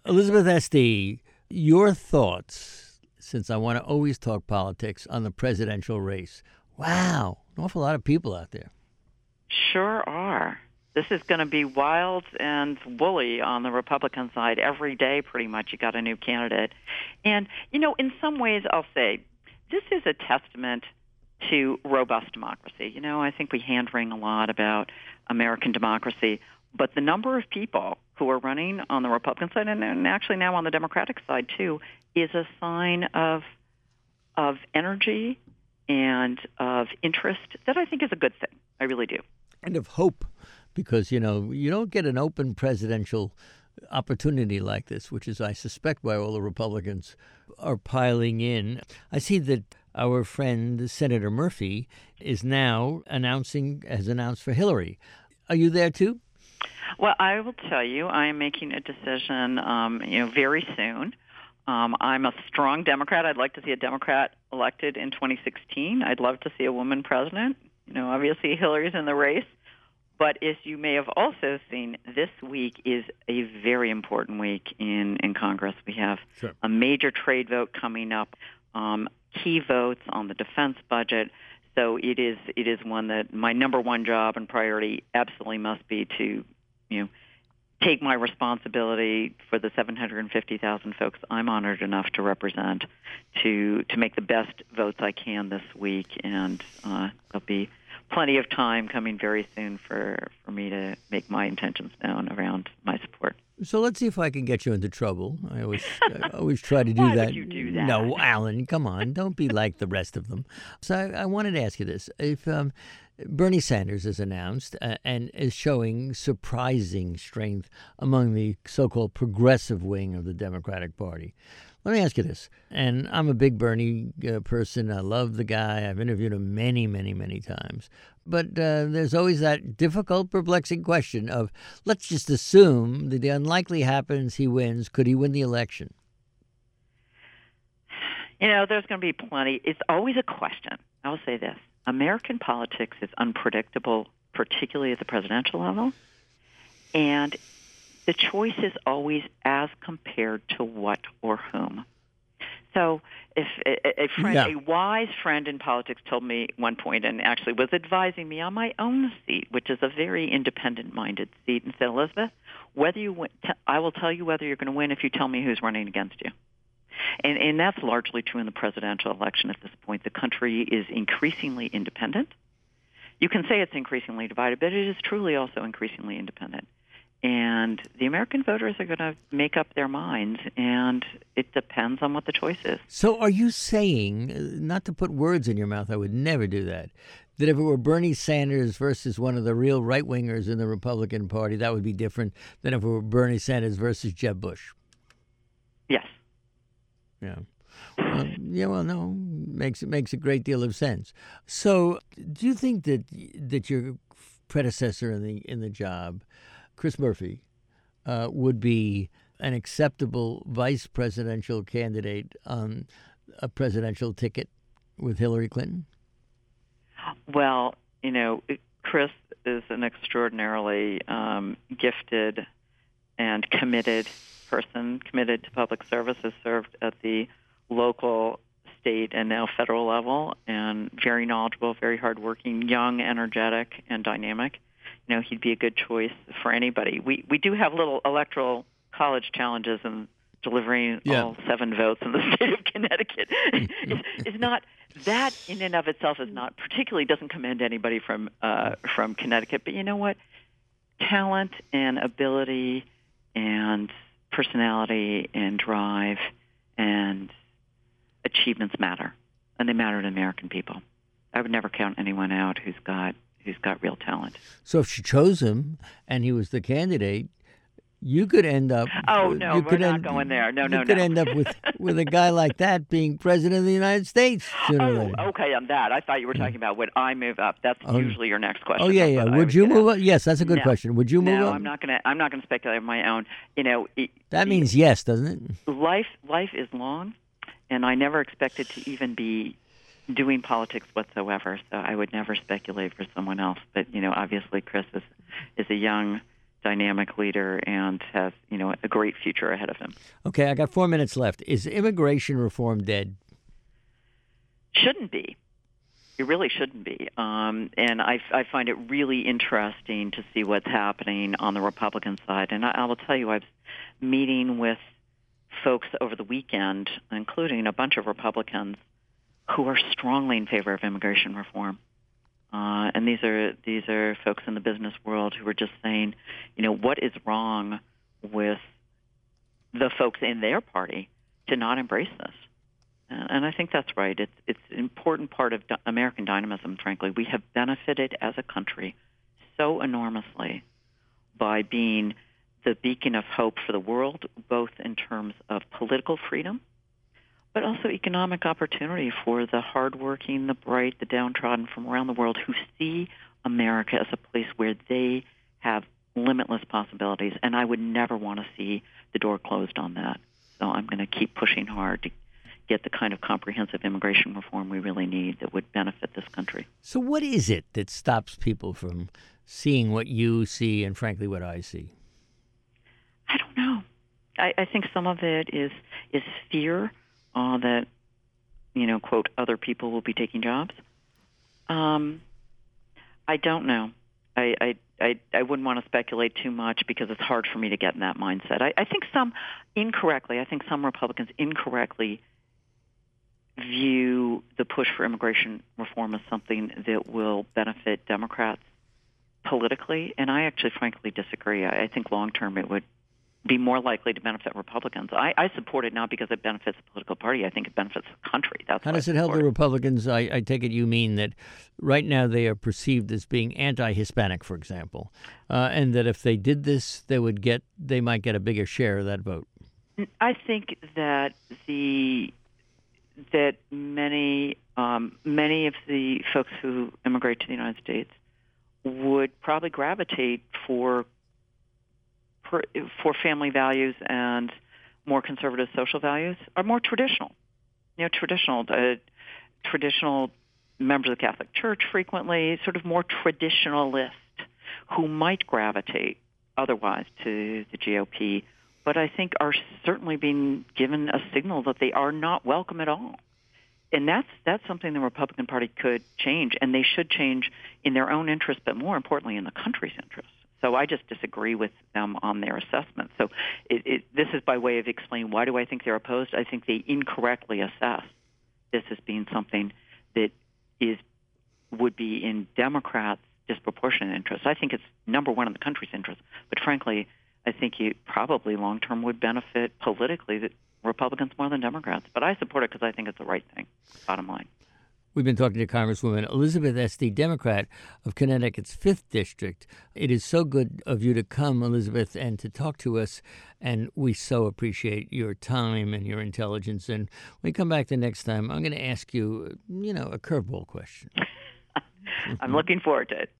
Elizabeth Esty, your thoughts, since I want to always talk politics, on the presidential race. Wow, an awful lot of people out there. Sure are. This is going to be wild and woolly on the Republican side. Every day, pretty much, you got a new candidate. And, in some ways, I'll say, this is a testament to robust democracy. I think we hand-wring a lot about American democracy, but the number of people who are running on the Republican side, and actually now on the Democratic side, too, is a sign of energy and of interest that I think is a good thing. I really do. And of hope, because, you don't get an open presidential opportunity like this, which is, I suspect, why all the Republicans are piling in. I see that our friend Senator Murphy is now has announced for Hillary. Are you there, too? Well, I will tell you, I am making a decision, very soon. I'm a strong Democrat. I'd like to see a Democrat elected in 2016. I'd love to see a woman president. Obviously Hillary's in the race. But as you may have also seen, this week is a very important week in Congress. We have a major trade vote coming up, key votes on the defense budget. So it is one that my number one job and priority absolutely must be to, take my responsibility for the 750,000 folks I'm honored enough to represent to make the best votes I can this week. And there'll be plenty of time coming very soon for me to make my intentions known around my support. So let's see if I can get you into trouble. I always try to do Why that. would you do that? No, Alan, come on. Don't be like the rest of them. So I wanted to ask you this. If Bernie Sanders is announced and is showing surprising strength among the so-called progressive wing of the Democratic Party, let me ask you this, and I'm a big Bernie person. I love the guy. I've interviewed him many, many, many times. But there's always that difficult, perplexing question of, let's just assume that the unlikely happens, he wins. Could he win the election? There's going to be plenty. It's always a question. I will say this. American politics is unpredictable, particularly at the presidential level. And the choice is always as compared to what or whom. So if a wise friend in politics told me at one point, and actually was advising me on my own seat, which is a very independent-minded seat, and said, Elizabeth, whether you win, I will tell you whether you're going to win if you tell me who's running against you. And that's largely true in the presidential election at this point. The country is increasingly independent. You can say it's increasingly divided, but it is truly also increasingly independent. And the American voters are going to make up their minds, and it depends on what the choice is. So are you saying, not to put words in your mouth, I would never do that if it were Bernie Sanders versus one of the real right-wingers in the Republican Party, that would be different than if it were Bernie Sanders versus Jeb Bush? Yes. Yeah. No, makes a great deal of sense. So, do you think that your predecessor in the job, Chris Murphy, would be an acceptable vice presidential candidate on a presidential ticket with Hillary Clinton? Well, Chris is an extraordinarily gifted and committed person, committed to public service, has served at the local, state, and now federal level, and very knowledgeable, very hardworking, young, energetic, and dynamic. He'd be a good choice for anybody. We do have little electoral college challenges in delivering all 7 votes in the state of Connecticut. It's not that in and of itself is not particularly doesn't commend anybody from Connecticut. But you know what? Talent and ability and personality and drive and achievements matter, and they matter to American people. I would never count anyone out who's got real talent. So if she chose him and he was the candidate, you could end up... Oh, no, we're not going there. No. You could end up with a guy like that being president of the United States sooner or later. Okay, on that. I thought you were talking about would I move up. That's usually your next question. Oh, yeah. Would you move up? Yes, that's a good question. Would you move up? No, I'm not going to speculate on my own. That means yes, doesn't it? Life is long, and I never expected to even be doing politics whatsoever, so I would never speculate for someone else. But, obviously Chris is a young, dynamic leader and has, a great future ahead of him. Okay, I got 4 minutes left. Is immigration reform dead? Shouldn't be. It really shouldn't be. And I find it really interesting to see what's happening on the Republican side. And I will tell you, I was meeting with folks over the weekend, including a bunch of Republicans, who are strongly in favor of immigration reform. And these are folks in the business world who are just saying, what is wrong with the folks in their party to not embrace this? And I think that's right. It's an important part of American dynamism, frankly. We have benefited as a country so enormously by being the beacon of hope for the world, both in terms of political freedom, but also economic opportunity for the hardworking, the bright, the downtrodden from around the world who see America as a place where they have limitless possibilities. And I would never want to see the door closed on that. So I'm going to keep pushing hard to get the kind of comprehensive immigration reform we really need that would benefit this country. So what is it that stops people from seeing what you see and, frankly, what I see? I don't know. I think some of it is fear that, quote, other people will be taking jobs. I don't know. I wouldn't want to speculate too much because it's hard for me to get in that mindset. I think some Republicans incorrectly view the push for immigration reform as something that will benefit Democrats politically, and I actually frankly disagree. I think long-term it would be more likely to benefit Republicans. I support it not because it benefits the political party. I think it benefits the country. That's how does it help the Republicans? I take it you mean that right now they are perceived as being anti-Hispanic, for example, and that if they did this, they might get a bigger share of that vote. I think that many of the folks who immigrate to the United States would probably gravitate for family values and more conservative social values, are more traditional. Traditional members of the Catholic Church frequently, sort of more traditionalist, who might gravitate otherwise to the GOP, but I think are certainly being given a signal that they are not welcome at all. And that's something the Republican Party could change, and they should change in their own interest, but more importantly in the country's interest. So I just disagree with them on their assessment. So this is by way of explaining why do I think they're opposed. I think they incorrectly assess this as being something that would be in Democrats' disproportionate interest. I think it's number one in the country's interest. But frankly, I think it probably long-term would benefit politically the Republicans more than Democrats. But I support it because I think it's the right thing, bottom line. We've been talking to Congresswoman Elizabeth Esty, Democrat of Connecticut's 5th District. It is so good of you to come, Elizabeth, and to talk to us, and we so appreciate your time and your intelligence. And when we come back the next time, I'm going to ask you, a curveball question. I'm looking forward to it.